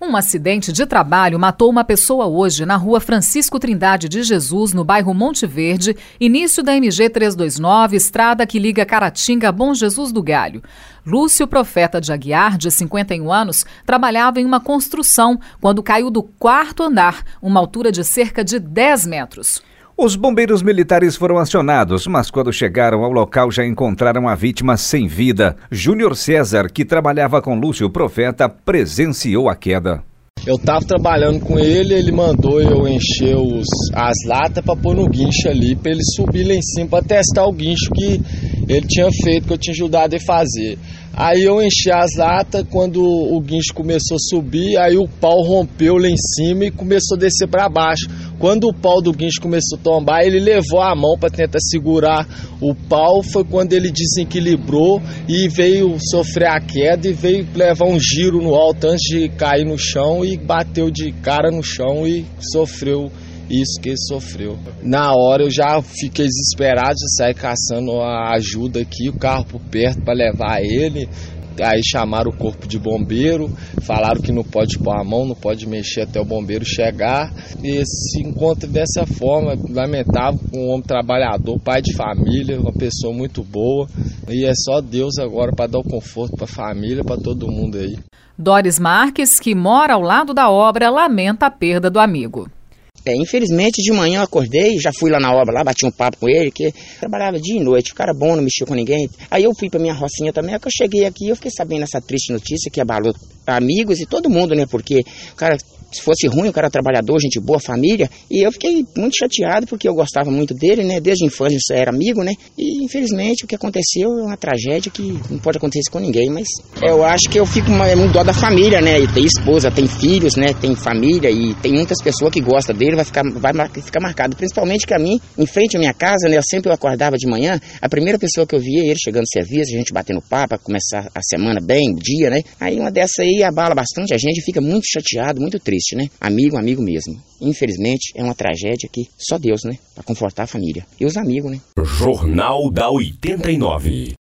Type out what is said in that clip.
Um acidente de trabalho matou uma pessoa hoje na rua Francisco Trindade de Jesus, no bairro Monte Verde, início da MG 329, estrada que liga Caratinga a Bom Jesus do Galho. Lúcio Profeta de Aguiar, de 51 anos, trabalhava em uma construção quando caiu do 4º andar, uma altura de cerca de 10 metros. Os bombeiros militares foram acionados, mas quando chegaram ao local já encontraram a vítima sem vida. Júnior César, que trabalhava com Lúcio Profeta, presenciou a queda. Eu estava trabalhando com ele, ele mandou eu encher as latas para pôr no guincho ali, para ele subir lá em cima para testar o guincho que ele tinha feito, que eu tinha ajudado ele a fazer. Aí eu enchi as latas, quando o guincho começou a subir, aí o pau rompeu lá em cima e começou a descer para baixo. Quando o pau do guincho começou a tombar, ele levou a mão para tentar segurar o pau, foi quando ele desequilibrou e veio sofrer a queda e veio levar um giro no alto antes de cair no chão e bateu de cara no chão e sofreu isso que ele sofreu. Na hora eu já fiquei desesperado, já saí caçando a ajuda aqui, o carro por perto para levar ele. Aí chamaram o corpo de bombeiro, falaram que não pode pôr a mão, não pode mexer até o bombeiro chegar. E esse encontro dessa forma, lamentável, com um homem trabalhador, pai de família, uma pessoa muito boa. E é só Deus agora para dar o conforto para a família, para todo mundo aí. Doris Marques, que mora ao lado da obra, lamenta a perda do amigo. Infelizmente, de manhã eu acordei, já fui lá na obra, lá bati um papo com ele, que trabalhava dia e noite, o cara bom, não mexia com ninguém. Aí eu fui pra minha rocinha também, que eu cheguei aqui, eu fiquei sabendo essa triste notícia que abalou amigos e todo mundo, né, porque o cara, se fosse ruim, o cara trabalhador, gente boa, família, e eu fiquei muito chateado porque eu gostava muito dele, né, desde a infância eu era amigo, né, e infelizmente o que aconteceu é uma tragédia que não pode acontecer com ninguém, mas eu acho que eu fico muito dó da família, né, e tem esposa, tem filhos, né, tem família e tem muitas pessoas que gostam dele, vai ficar marcado, principalmente que a mim, em frente à minha casa, né, eu acordava de manhã, a primeira pessoa que eu via ele chegando no serviço, a gente batendo papo, pra começar a semana bem, o dia, né, aí uma dessa aí abala bastante a gente, fica muito chateado, muito triste, né, amigo mesmo. Infelizmente, é uma tragédia que só Deus, né, pra confortar a família e os amigos, né. Jornal da 89.